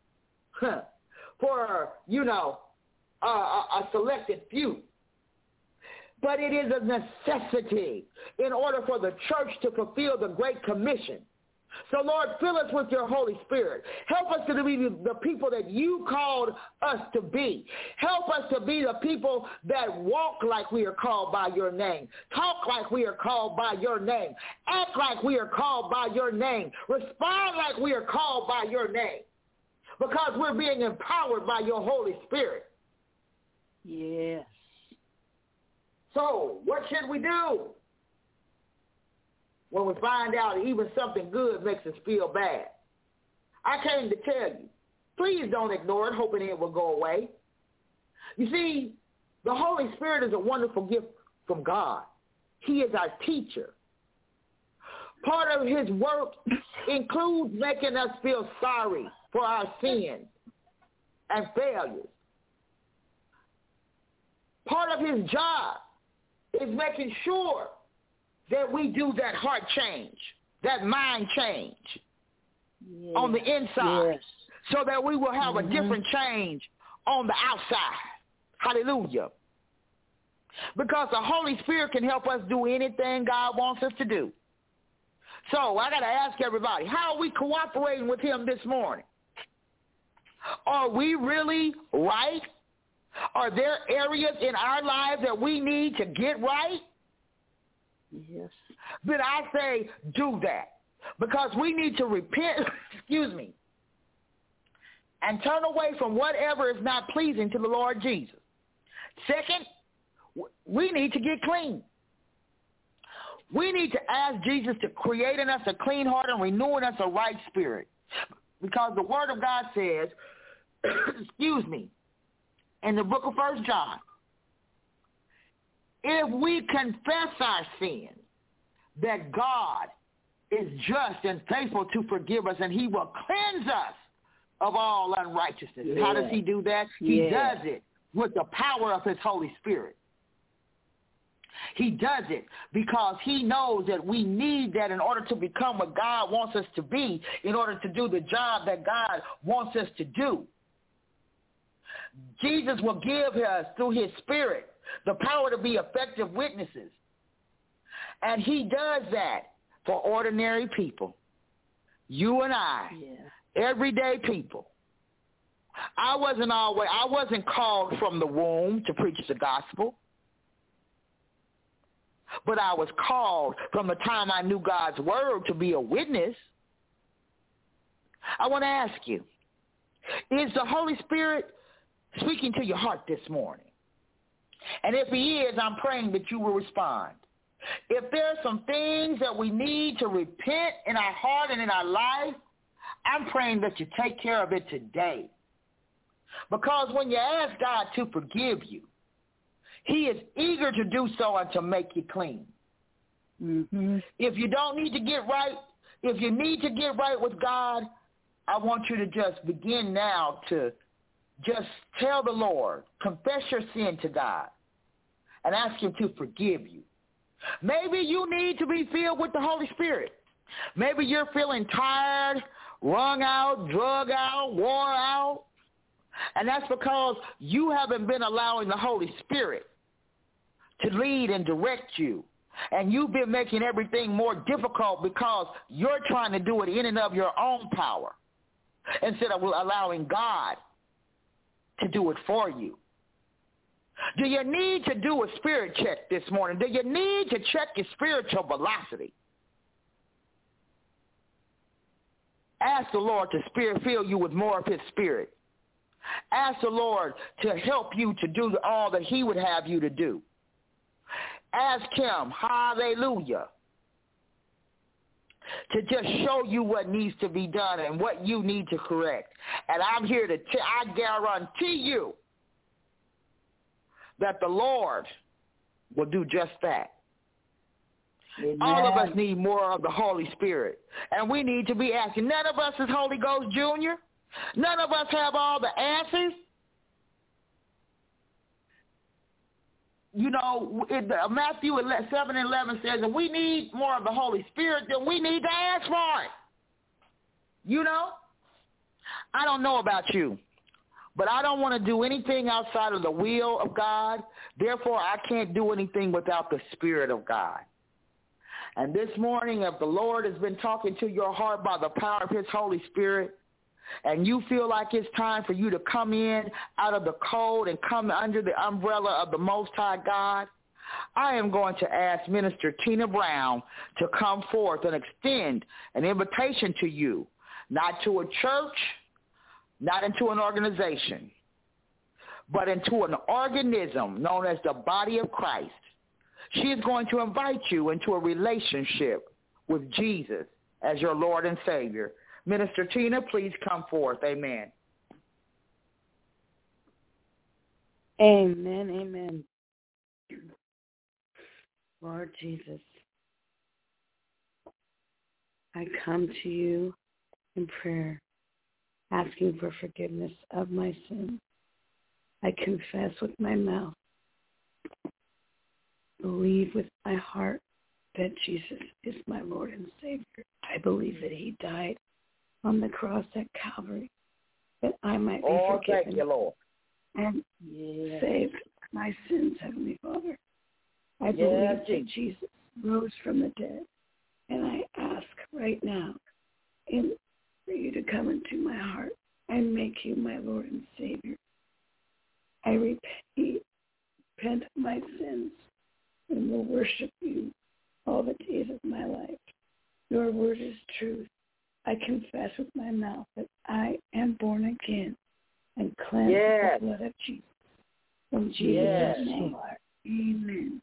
for, a selected few. But it is a necessity in order for the church to fulfill the Great Commission. So, Lord, fill us with your Holy Spirit. Help us to be the people that you called us to be. Help us to be the people that walk like we are called by your name, talk like we are called by your name, act like we are called by your name, respond like we are called by your name. because we're being empowered by your Holy Spirit. Yes. So what should we do when we find out even something good makes us feel bad? I came to tell you, please don't ignore it, hoping it will go away. You see, the Holy Spirit is a wonderful gift from God. He is our teacher. Part of his work includes making us feel sorry for our sins and failures. Part of his job is making sure that we do that heart change, that mind change on the inside, so that we will have a different change on the outside. Hallelujah. Because the Holy Spirit can help us do anything God wants us to do. So I got to ask everybody, how are we cooperating with him this morning? Are we really right? Are there areas in our lives that we need to get right? Yes. Then I say do that, because we need to repent, and turn away from whatever is not pleasing to the Lord Jesus. Second, we need to get clean. We need to ask Jesus to create in us a clean heart and renew in us a right spirit, because the Word of God says, in the book of 1 John, if we confess our sins, that God is just and faithful to forgive us, and he will cleanse us of all unrighteousness. Yeah. How does he do that? He does it with the power of his Holy Spirit. He does it because he knows that we need that in order to become what God wants us to be, in order to do the job that God wants us to do. Jesus will give us, through his Spirit, the power to be effective witnesses. And he does that for ordinary people. You and I, everyday people. I wasn't called from the womb to preach the gospel, but I was called from the time I knew God's word to be a witness. I want to ask you, is the Holy Spirit speaking to your heart this morning? And if he is, I'm praying that you will respond. If there are some things that we need to repent in our heart and in our life, I'm praying that you take care of it today. Because when you ask God to forgive you, he is eager to do so and to make you clean. Mm-hmm. If you don't need to get right, if you need to get right with God, I want you to just begin now to just tell the Lord, confess your sin to God, and ask him to forgive you. Maybe you need to be filled with the Holy Spirit. Maybe you're feeling tired, wrung out, drug out, wore out, and that's because you haven't been allowing the Holy Spirit to lead and direct you. And you've been making everything more difficult because you're trying to do it in and of your own power instead of allowing God to do it for you. Do you need to do a spirit check this morning? Do you need to check your spiritual velocity? Ask the Lord to fill you with more of his Spirit. Ask the Lord to help you to do all that he would have you to do. Ask him, hallelujah, to just show you what needs to be done and what you need to correct. And I'm here to I guarantee you that the Lord will do just that. Amen. All of us need more of the Holy Spirit. And we need to be asking. None of us is Holy Ghost Jr. None of us have all the answers. You know, Matthew 7:11 says, if we need more of the Holy Spirit, then we need to ask for it. You know? I don't know about you, but I don't want to do anything outside of the will of God. Therefore, I can't do anything without the Spirit of God. And this morning, if the Lord has been talking to your heart by the power of his Holy Spirit, and you feel like it's time for you to come in out of the cold and come under the umbrella of the Most High God, I am going to ask Minister Tina Brown to come forth and extend an invitation to you, not to a church, not into an organization, but into an organism known as the body of Christ. She is going to invite you into a relationship with Jesus as your Lord and Savior. Minister Tina, please come forth. Amen. Amen, amen. Lord Jesus, I come to you in prayer, asking for forgiveness of my sins. I confess with my mouth, believe with my heart that Jesus is my Lord and Savior. I believe that he died on the cross at Calvary, that I might be forgiven. Thank you, Lord. And saved my sins, Heavenly Father. I believe that Jesus rose from the dead, and I ask right now for you to come into my heart and make you my Lord and Savior. I repent of my sins and will worship you all the days of my life. Your word is truth. I confess with my mouth that I am born again and cleansed with the blood of Jesus. In Jesus' name, amen.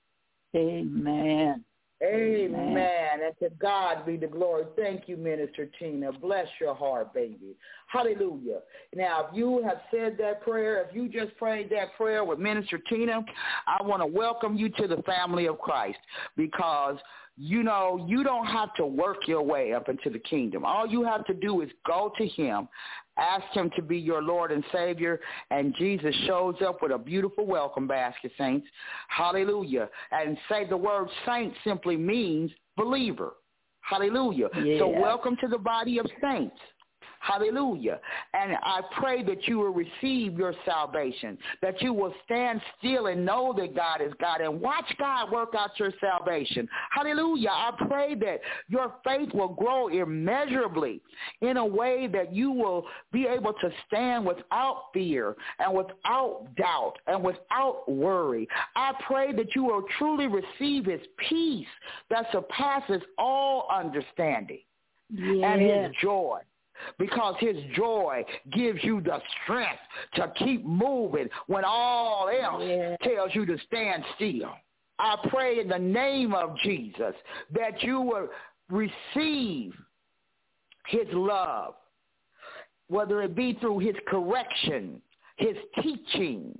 Amen. Amen. And to God be the glory. Thank you, Minister Tina. Bless your heart, baby. Hallelujah. Now, if you have said that prayer, if you just prayed that prayer with Minister Tina, I want to welcome you to the family of Christ, because you know, you don't have to work your way up into the kingdom. All you have to do is go to him, ask him to be your Lord and Savior, and Jesus shows up with a beautiful welcome basket, saints. Hallelujah. And say the word saint simply means believer. Hallelujah. Yes. So welcome to the body of saints. Hallelujah. And I pray that you will receive your salvation, that you will stand still and know that God is God and watch God work out your salvation. Hallelujah. I pray that your faith will grow immeasurably in a way that you will be able to stand without fear and without doubt and without worry. I pray that you will truly receive his peace that surpasses all understanding and his joy. Because his joy gives you the strength to keep moving when all else tells you to stand still. I pray in the name of Jesus that you will receive his love, whether it be through his correction, his teaching,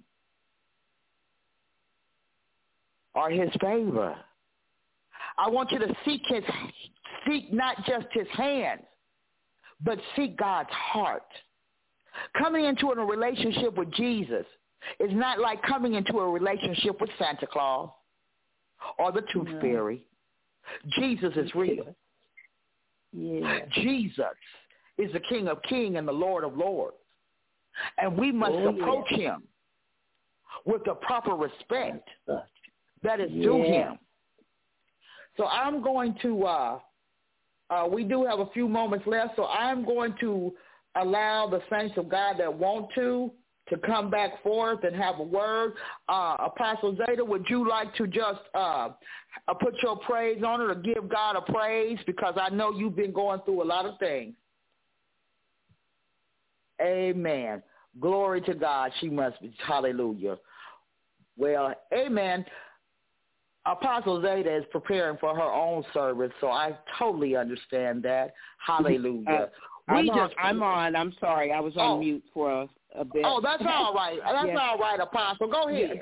or his favor. I want you to seek not just his hands, but seek God's heart. Coming into a relationship with Jesus is not like coming into a relationship with Santa Claus or the Tooth Fairy. Jesus is real. Jesus is the King of Kings and the Lord of Lords. And we must approach him with the proper respect that is due him. So I'm going to... we do have a few moments left, so I'm going to allow the saints of God that want to come back forth and have a word. Apostle Zeta, would you like to just put your praise on it or give God a praise? Because I know you've been going through a lot of things. Amen. Glory to God. She must be. Hallelujah. Well, amen. Apostle Zeta is preparing for her own service, so I totally understand that. Hallelujah. I'm on. I'm sorry. I was on mute for a bit. Oh, that's all right. That's all right, Apostle. Go ahead.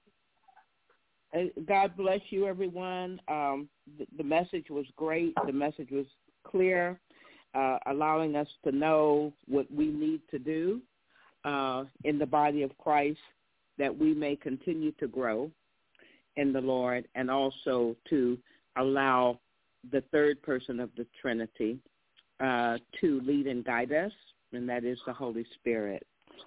God bless you, everyone. The message was great. The message was clear, allowing us to know what we need to do in the body of Christ, that we may continue to grow in the Lord, and also to allow the third person of the Trinity to lead and guide us, and that is the Holy Spirit.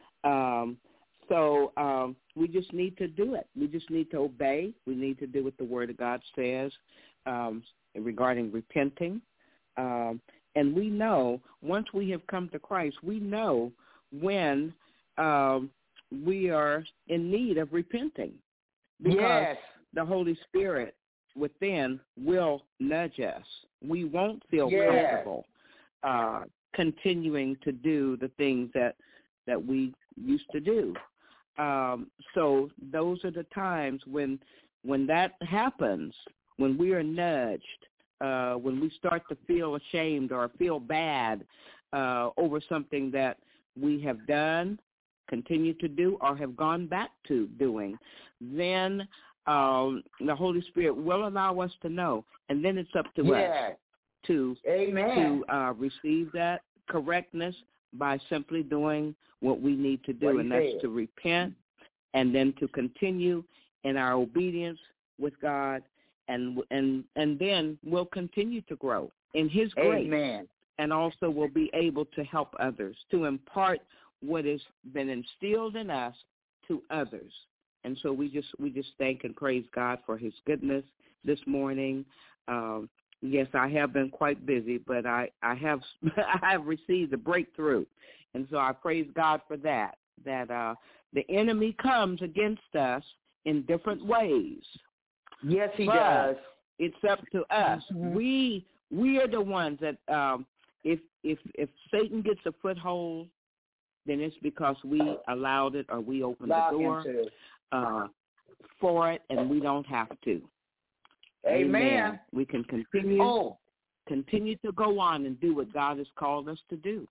So we just need to do it. We just need to obey. We need to do what the Word of God says regarding repenting. And we know, once we have come to Christ, we know when we are in need of repenting. Because the Holy Spirit within will nudge us. We won't feel comfortable continuing to do the things that we used to do. So those are the times when that happens, when we are nudged, when we start to feel ashamed or feel bad over something that we have done, continue to do, or have gone back to doing, then the Holy Spirit will allow us to know, and then it's up to us to receive that correctness by simply doing what we need to do, and that's to repent and then to continue in our obedience with God, and then we'll continue to grow in His grace. Amen. And also we'll be able to help others, to impart what has been instilled in us to others. And so we just thank and praise God for His goodness this morning. Yes, I have been quite busy, but I have received a breakthrough, and so I praise God for that. That the enemy comes against us in different ways. Yes, he does. It's up to us. Mm-hmm. We are the ones that if Satan gets a foothold, then it's because we allowed it or we opened the door for it, and we don't have to. Amen. We can continue to go on and do what God has called us to do.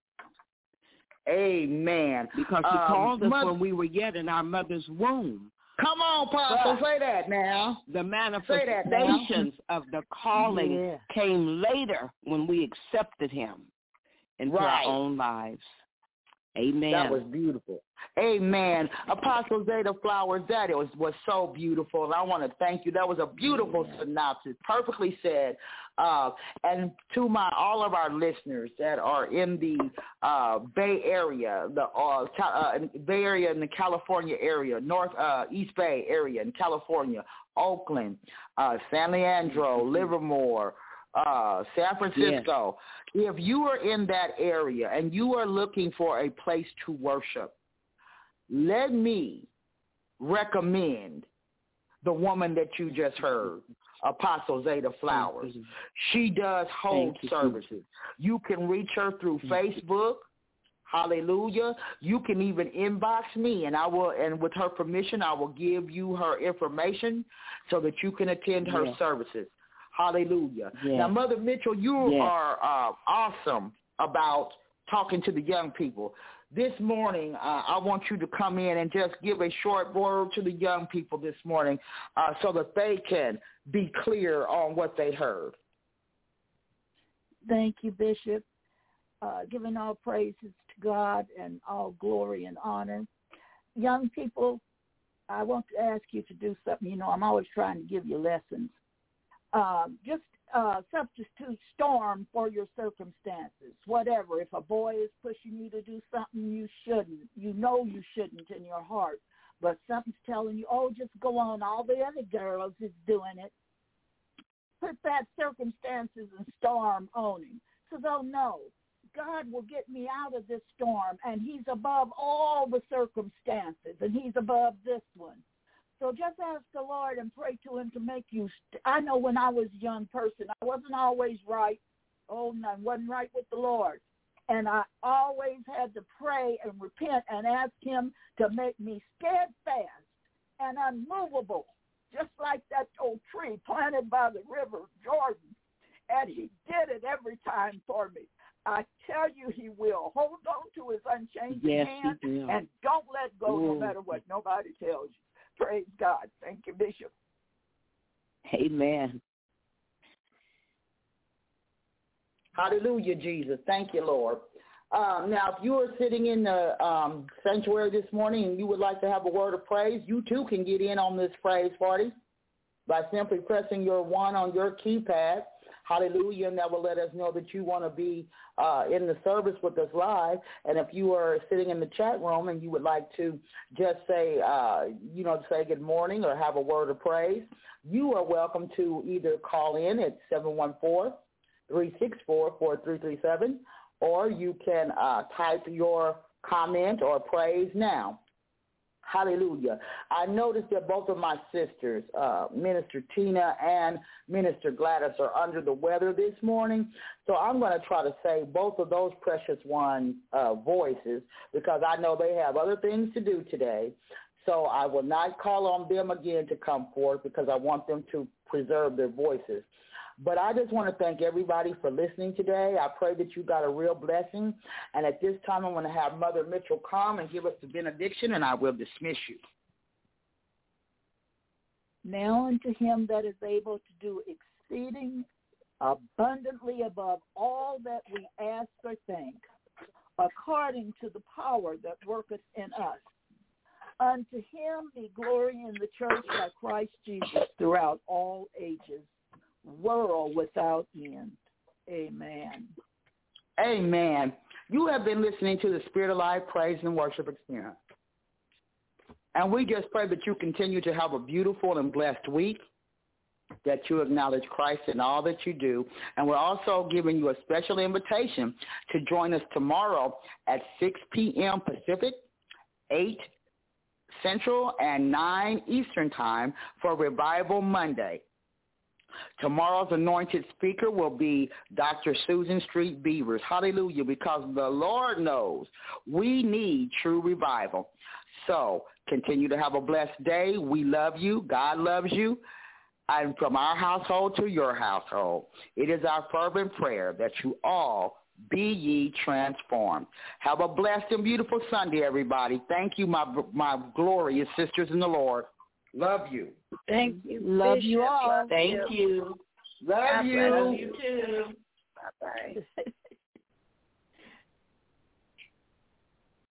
Amen. Because He called us when we were yet in our mother's womb. Come on, Pastor, say that now. The manifestations of the calling came later when we accepted Him into our own lives. Amen. That was beautiful. Amen. Apostle Zeta Flowers, that was so beautiful. I want to thank you. That was a beautiful synopsis, perfectly said. And to all of our listeners that are in the Bay Area, Bay Area in the California area, East Bay area in California, Oakland, San Leandro, Livermore, San Francisco. If you are in that area and you are looking for a place to worship, let me recommend the woman that you just heard, Apostle Zeta Flowers. She does hold services. You can reach her through Facebook. Hallelujah. You can even inbox me, and with her permission, I will give you her information so that you can attend her services. Hallelujah. Yes. Now, Mother Mitchell, you are awesome about talking to the young people. This morning, I want you to come in and just give a short word to the young people this morning so that they can be clear on what they heard. Thank you, Bishop. Giving all praises to God and all glory and honor. Young people, I want to ask you to do something. You know, I'm always trying to give you lessons. Just substitute storm for your circumstances, whatever. If a boy is pushing you to do something you shouldn't, you know you shouldn't in your heart, but something's telling you, oh, just go on, all the other girls is doing it. Put that circumstances and storm on him. So they'll know God will get me out of this storm, and He's above all the circumstances, and He's above this one. So just ask the Lord and pray to Him to make you. I know when I was a young person, I wasn't always right. Oh, I wasn't right with the Lord. And I always had to pray and repent and ask Him to make me steadfast and unmovable, just like that old tree planted by the river Jordan. And He did it every time for me. I tell you, He will. Hold on to His unchanging hand and don't let go no matter what nobody tells you. Praise God. Thank you, Bishop. Amen. Hallelujah, Jesus. Thank you, Lord. Now, if you are sitting in the sanctuary this morning and you would like to have a word of praise, you too can get in on this praise party by simply pressing your 1 on your keypad. Hallelujah, and that will let us know that you want to be in the service with us live. And if you are sitting in the chat room and you would like to just say, say good morning or have a word of praise, you are welcome to either call in at 714-364-4337, or you can type your comment or praise now. Hallelujah. I noticed that both of my sisters, Minister Tina and Minister Gladys, are under the weather this morning. So I'm going to try to say both of those precious ones' voices because I know they have other things to do today. So I will not call on them again to come forth because I want them to preserve their voices. But I just want to thank everybody for listening today. I pray that you got a real blessing. And at this time, I'm going to have Mother Mitchell come and give us the benediction, and I will dismiss you. Now unto him that is able to do exceeding abundantly above all that we ask or think, according to the power that worketh in us. Unto him be glory in the church by Christ Jesus throughout all ages, world without end. Amen. Amen. You have been listening to the Spirit of Life Praise and Worship Experience. And we just pray that you continue to have a beautiful and blessed week, that you acknowledge Christ in all that you do. And we're also giving you a special invitation to join us tomorrow at 6 p.m. Pacific, 8 Central, and 9 Eastern Time for Revival Monday. Tomorrow's anointed speaker will be Dr. Susan Street Beavers. Hallelujah, because the Lord knows we need true revival. So continue to have a blessed day. We love you. God loves you. And from our household to your household, it is our fervent prayer that you all be ye transformed. Have a blessed and beautiful Sunday, everybody. Thank you, my glorious sisters in the Lord. Love you. Thank you. Love Bishop. you all. Love Thank you. Love you. Love you too. Bye-bye.